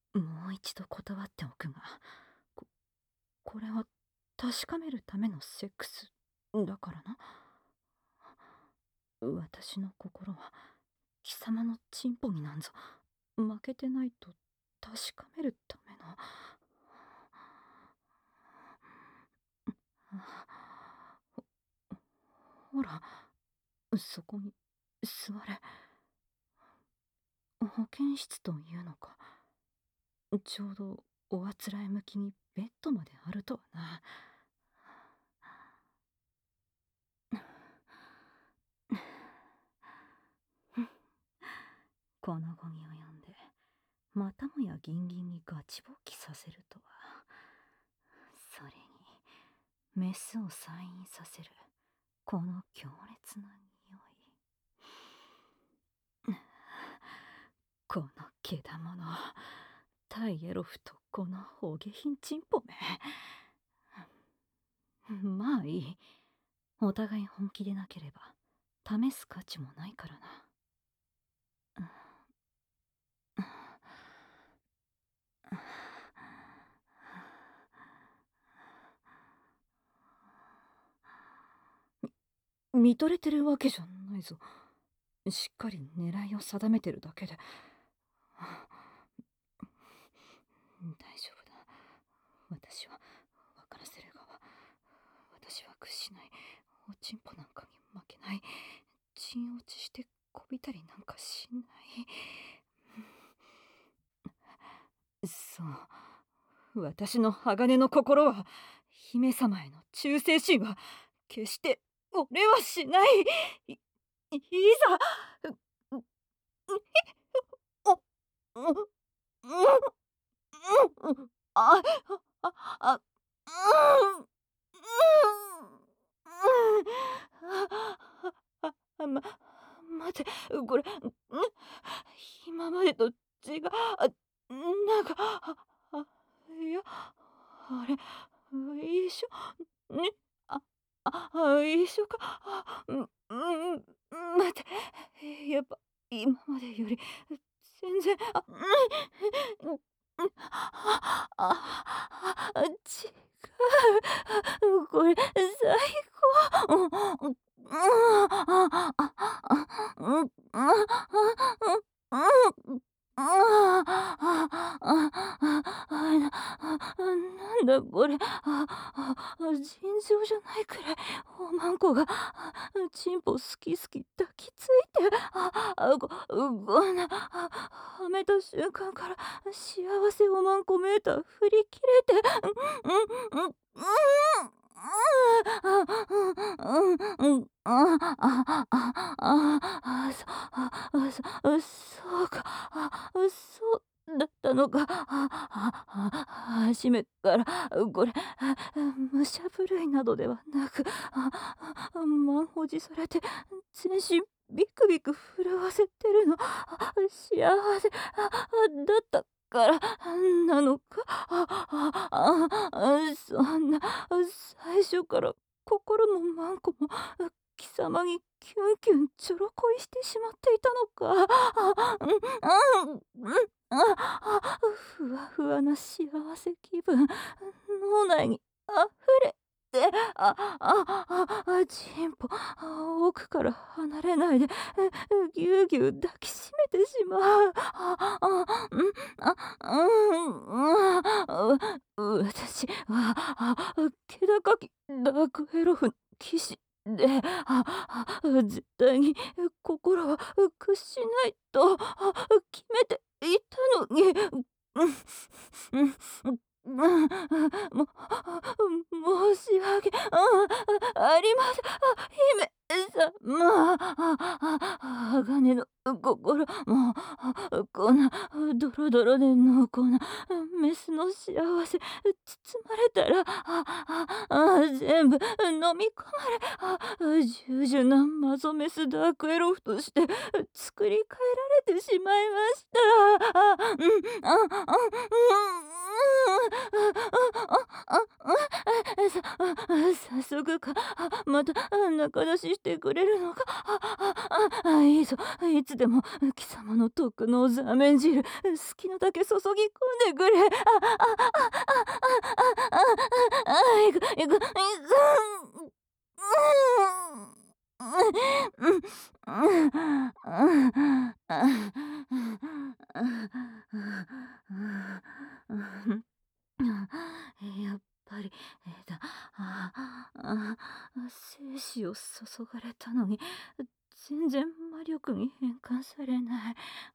もう一度断っておくが、こ、これは確かめるためのセックスだからな。私の心は貴様のチンポになんぞ負けてないと確かめるための。ほら、そこに座れ。保健室というのか。ちょうどおあつらえ向きにベッドまであるとはな。この期に及んでまたもやギンギンにガチ勃起させるとは。それにメスを催眠させるこの強烈な匂い。このけだもの、対エロフとこのお下品チンポめ。まあいい。お互い本気でなければ試す価値もないからな。見とれてるわけじゃないぞ。しっかり狙いを定めてるだけで。大丈夫だ。私は分からせる側。私は屈しない。おちんぽなんかに負けない。沈落ちしてこびたりなんかしない。そう。私の鋼の心は、姫様への忠誠心は決して俺はしない。いざおおあああうんま待て、これ、今までと違う、なんか、いや、あれ、一緒、ね、あ、一緒か、待て、やっぱ、今までより、全然、違う、これ、最高、なんだこれ、尋常じゃないくらいおまんこがチンポ好き好き抱きついて、こんなはめた瞬間から幸せおまんこメーター振り切れて、そうか、そうだったのか。初めからこれ、武者震いなどではなく、満を持されて全身ビクビク震わせてるの、幸せだったからなのか。そんな、最初から心もマンコも貴様にキュンキュンちょろ恋してしまっていたのか。ふわふわな幸せ気分、脳内にあふれて、チンポ、奥から離れないで、ぎゅうぎゅう抱きしめてしまう。私は、気高きダークエロフの騎士で、絶対に心は屈しないと決めていたのに、も申し訳ありません。姫様、鋼の心もこんなドロドロで濃厚なメスの幸せ包まれたら、全部飲み込まれ、従順なマゾメスダークエロフとして作り変えられてしまいました。 早速か。また仲出ししてくれるのか。いいぞ。いつでも貴様の特のザーメン汁好きなだけ注ぎ込んでくれ。いくいくいく。やっぱりだ。精子を注がれたのに全然魔力に変換されない。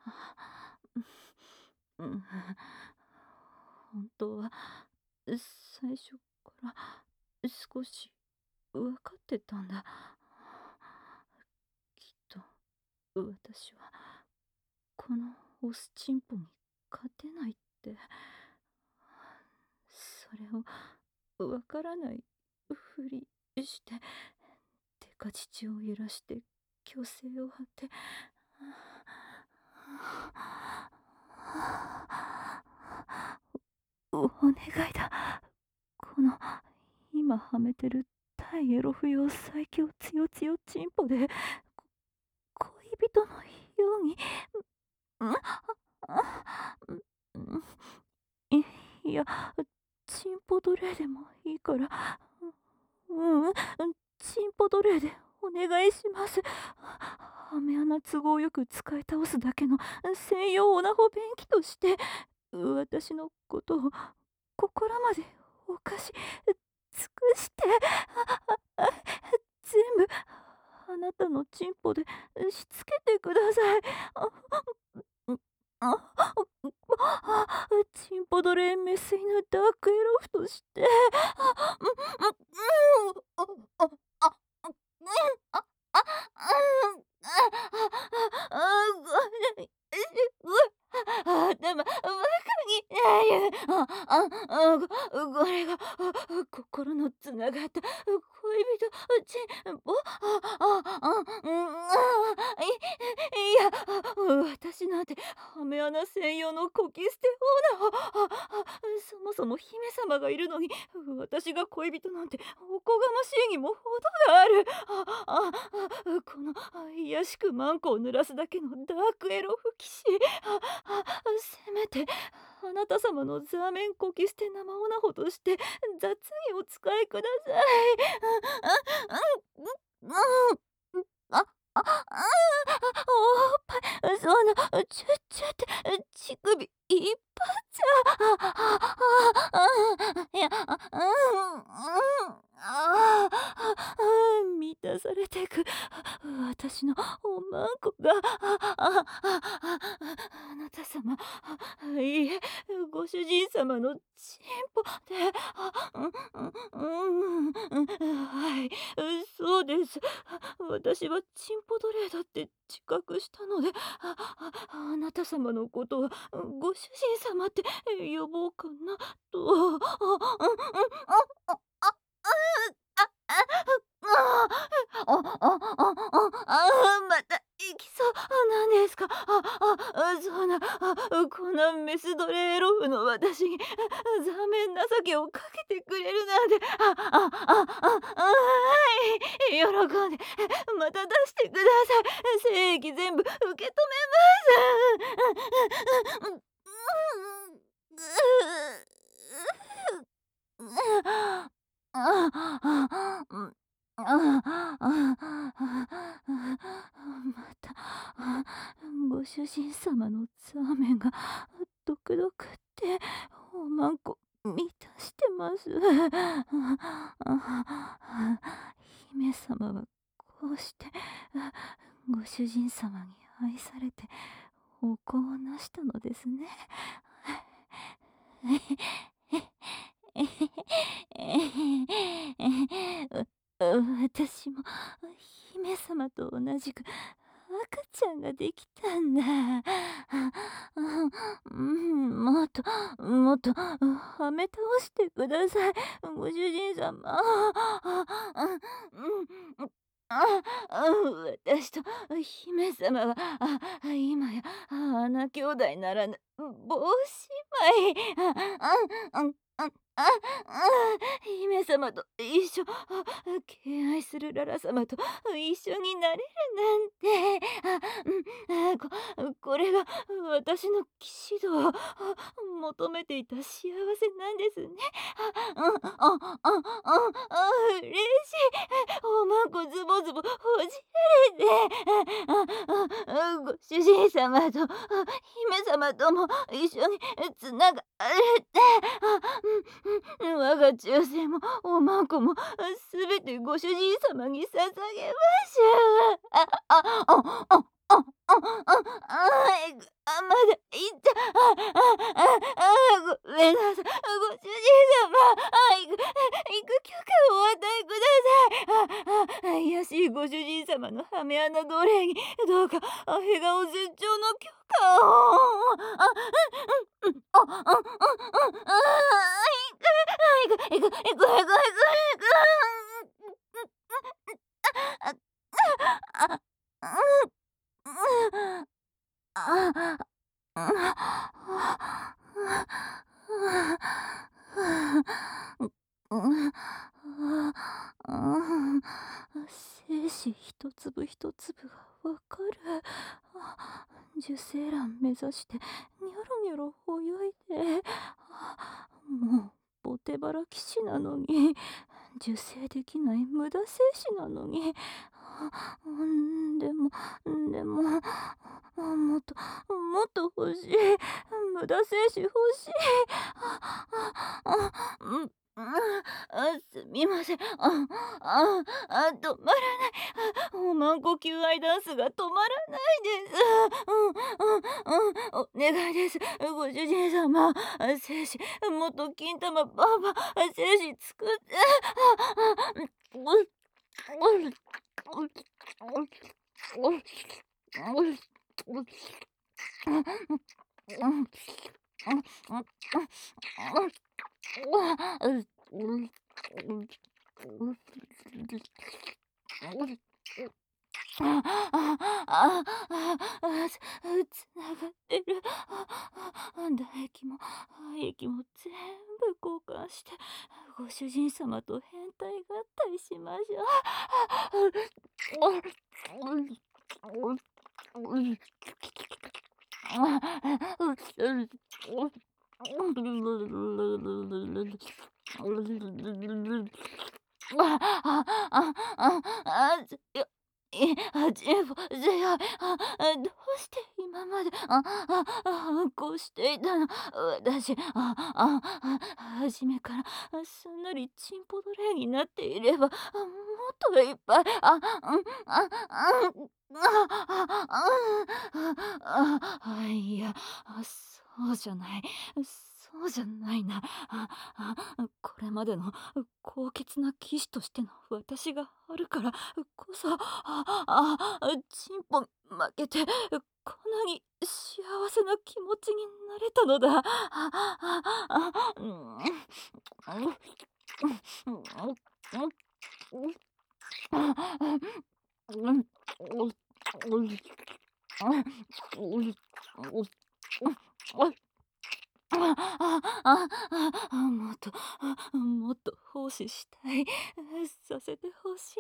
うん本当は最初から少し分かってたんだ。きっと私はこのオスチンポに勝てないって。それをわからないふりしてデカ乳を揺らして虚勢を張って、お願いだ。この今はめてる対エロ不要最強つよつよチンポで恋人のように、いや、チンポ奴隷でもいいから、チンポ奴隷でお願いします。ハメ穴都合よく使い倒すだけの専用オナホ便器として私のことを心までお貸し尽くして、全部あなたのチンポでしつけてください。チンポ奴隷メス犬ダークエロフとして。頭バカにこれが心のつながった恋人チンポ。いや私なんてハメ穴専用のコキ捨てオーナー。そもそも姫様がいるのに私が恋人なんておこがましいにも程がある。この卑しくマンコを濡らすだけのダークエロ不騎士。せめてあなた様のザーメンコキ捨て生オナホとして雑にお使いください。おっぱい、そんな、って乳首いっぱいじゃ。いや、満たされてく私のおまんこが、あなた様、いいえ、ご主人様のチンポで、はい、そうです。私はチンポ奴隷だって自覚したので、あなた様のことはご主人様って呼ぼうかなと。また行きそうなんですか。そんな、こんなメス奴隷エロフの私に残面情けをかけてくれるなんて。はい、喜んでまた出してください。精液全部受け止めます。またご主人様のザーメンが毒々っておまんこ満たしてます。姫様はこうしてご主人様に愛されてお子をなしたのですね。私も姫様と同じく赤ちゃんができたんだ。もっとはめ倒してください、ご主人様。私と姫様は今や穴兄弟ならぬ棒姉妹。 あ、姫様と一緒、敬愛するララ様と一緒になれるなんて、これが私の騎士道、求めていた幸せなんですね。嬉しい。おまんこズボズボほじれて、ご主人様と姫様とも一緒につながれて、我が忠誠もおまんこもすべてご主人様に捧げましゅ。まだいた。ごめんなさい。ご主人様、行く許可をお与えください。卑しいご主人様のハメ穴奴隷にどうか笑顔絶頂の許可を。精子一粒一粒がわかる。受精卵目指してニョロニョロ泳いで、もうボテバラ騎士なのに、受精できない無駄精子なのに、でも、もっと欲しい。無駄精子欲しい。すみません。止まらない。おまんこ求愛ダンスが止まらないです。お願いです。ご主人様、精子、もっと金玉バンバン、精子作って。つながってる。唾液も全部交換して、ご主人様と変態合体しましょう。どうして今までこうしていたの。私初めからすんなりチンポ奴隷になっていれば、もっといっぱい、いや、そうじゃない。そうじゃないな。これまでの高潔な騎士としての私があるからこそ、チンポに負けてこんなに幸せな気持ちになれたのだ。もっと奉仕したい。させてほしい。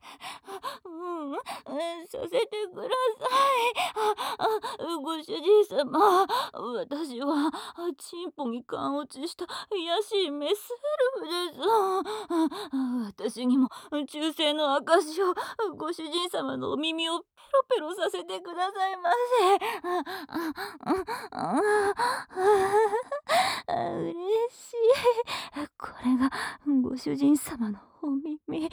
させてください。ご主人様、私はチンポに勘落ちした卑しいメスエルフです。私にも忠誠の証を、ご主人様のお耳をペロペロさせてくださいませ。嬉しい。これがご主人様のお耳。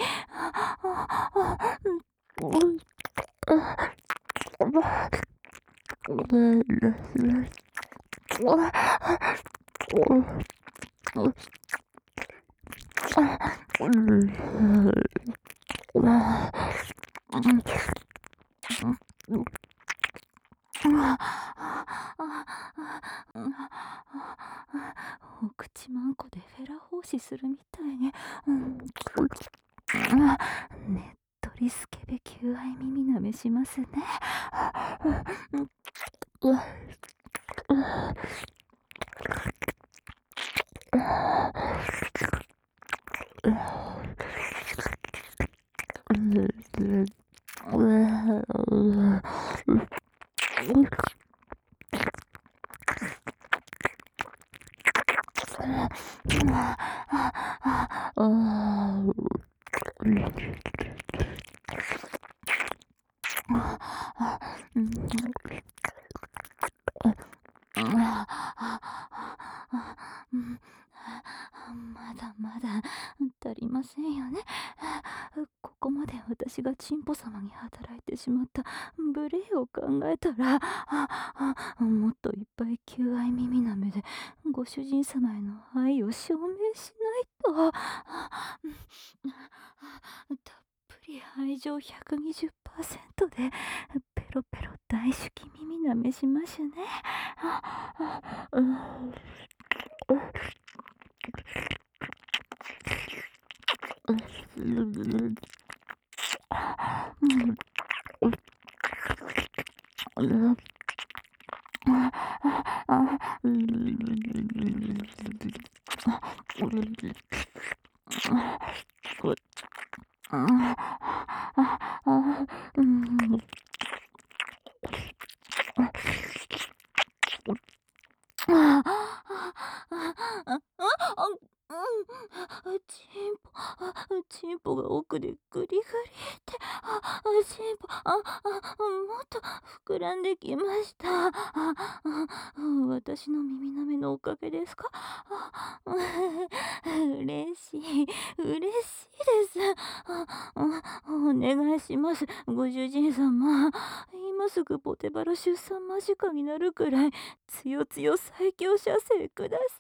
お口まんこでフェラ奉仕するみたいに、ねっとりスケベ求愛耳なめしますね。 まだまだ足りませんよね。ここまで私がチンポ様に働いてしまった無礼を考えたら、もっといっぱい求愛耳な目でご主人様への愛を証明しないと。たっぷり愛情120%でペロペロ大好き耳なめしましゅね。チンポが奥でグリグリって、チンポ、もっと膨らんできました。私の耳なめのおかげですか？嬉しい、嬉しいです。お願いします、ご主人様。今すぐポテバラ出産間近になるくらい、つよつよ最強射精くださ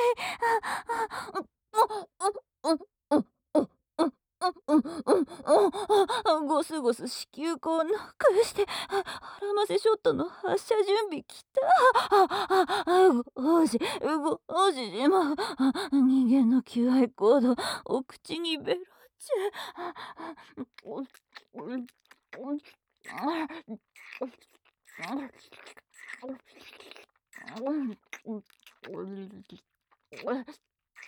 い。ゴスゴス子宮口をノックして、ハラマセショットの発射準備きた。ご主人人間の求愛行動、お口にベロチュ。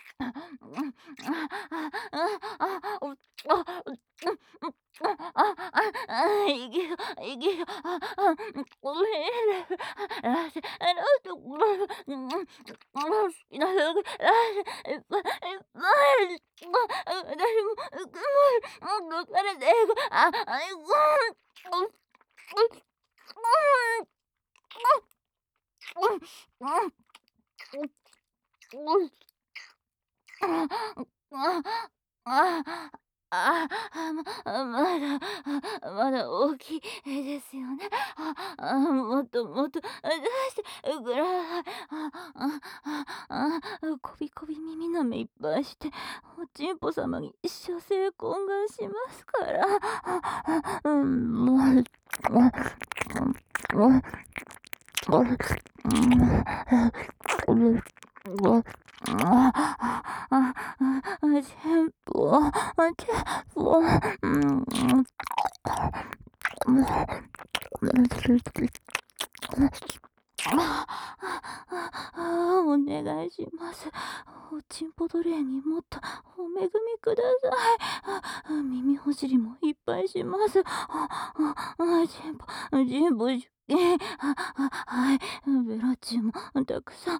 いけよ、いけよ、おめえら、好きな服、いっぱい、いっぱい、私も、どかれて、まだ大きいですよね。もっともっと出してください。こびこび耳なめいっぱいして、おちんぽ様に射精懇願しますから。全部、お願いします。おちんぽ奴隷にもっとお恵みください。耳ほじりもいっぱいします。全部受験。はい。ベロチューもたくさん。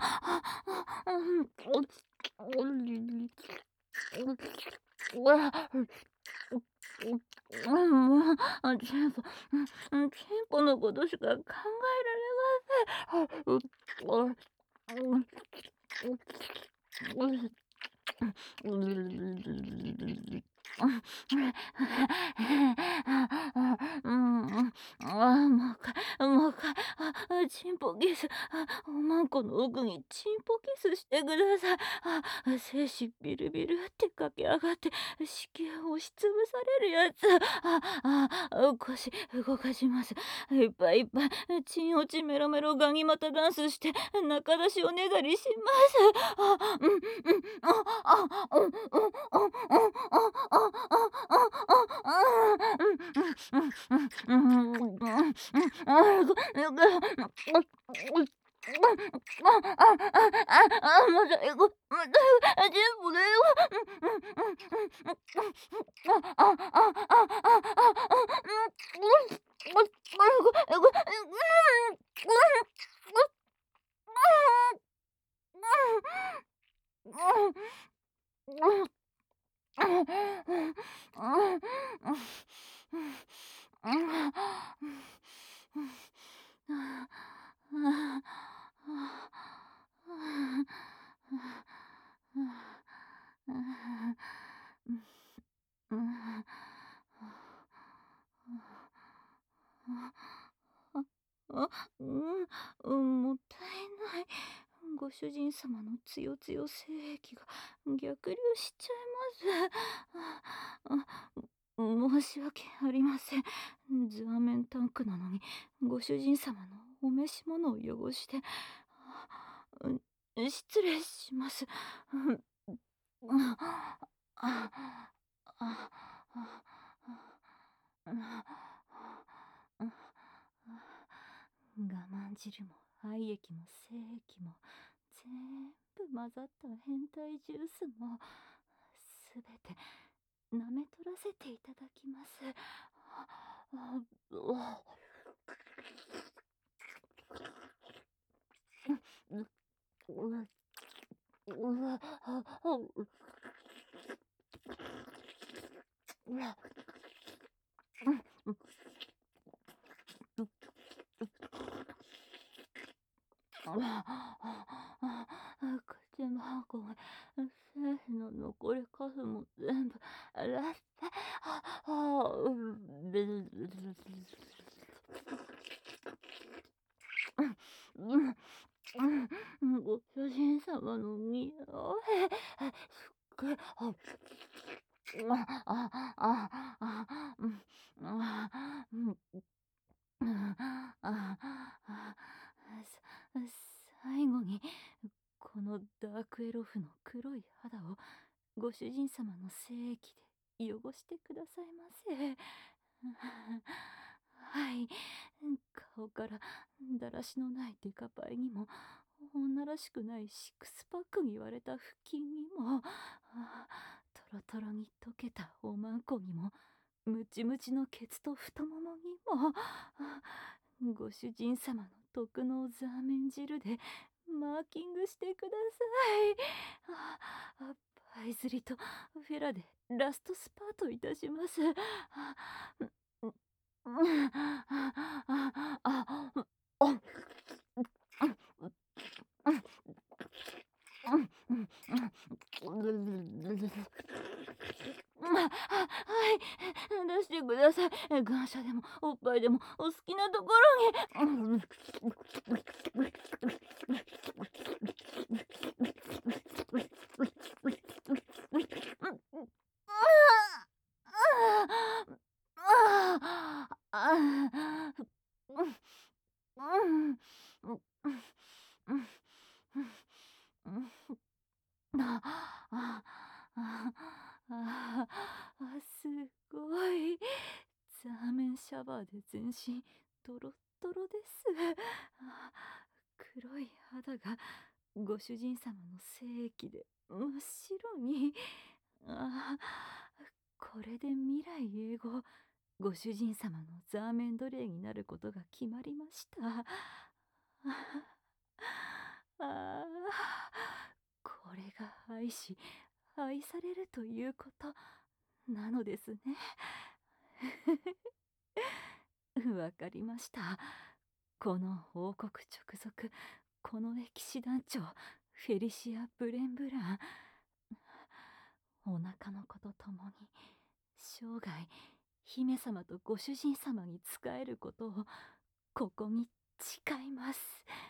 もう、チンポのことしか考えられません。もう一回、チンポキス、おまんこの奥にチンポキスしてください。精子ビルビルって駆け上がって、子宮を押しつぶされるやつ。腰動かします。いっぱいいっぱい、チン落ちメロメロガニ股ダンスして、中出しおねだりします。 もう最後、もう最後、全部だよ。もったいない。ご主人様のつよつよ精液が逆流しちゃいます。申し訳ありません。ザーメンタンクなのにご主人様のお召し物を汚して、失礼します。我慢汁も愛液も精液も全部混ざった変態ジュースもすべて舐め取らせていただきます。口箱が精子の残りカスも全部洗って、ご主人様の匂い、すっごい、最後にこのダークエロフの黒い肌をご主人様の精液で汚してくださいませ。はい。顔からだらしのないデカパイにも、女らしくないシックスパックに言われた腹筋にも、トロトロに溶けたおまんこにも、ムチムチのケツと太ももにも、ご主人様の特納ザーメン汁でマーキングしてください。パイズリとフェラでラストスパートいたします。はい、出してください。感謝でもおっぱいでもお好きなところに。すごい。ザーメンシャワーで全身ドロッドロです。黒い肌がご主人様の精液で真っ白に。これで未来永劫ご主人様のザーメン奴隷になることが決まりました。これが愛し愛されるということなのですね。わかりました。この王国直属、この騎士団長フェリシア・ブレンブラン、お腹の子とともに生涯姫様とご主人様に仕えることをここに誓います。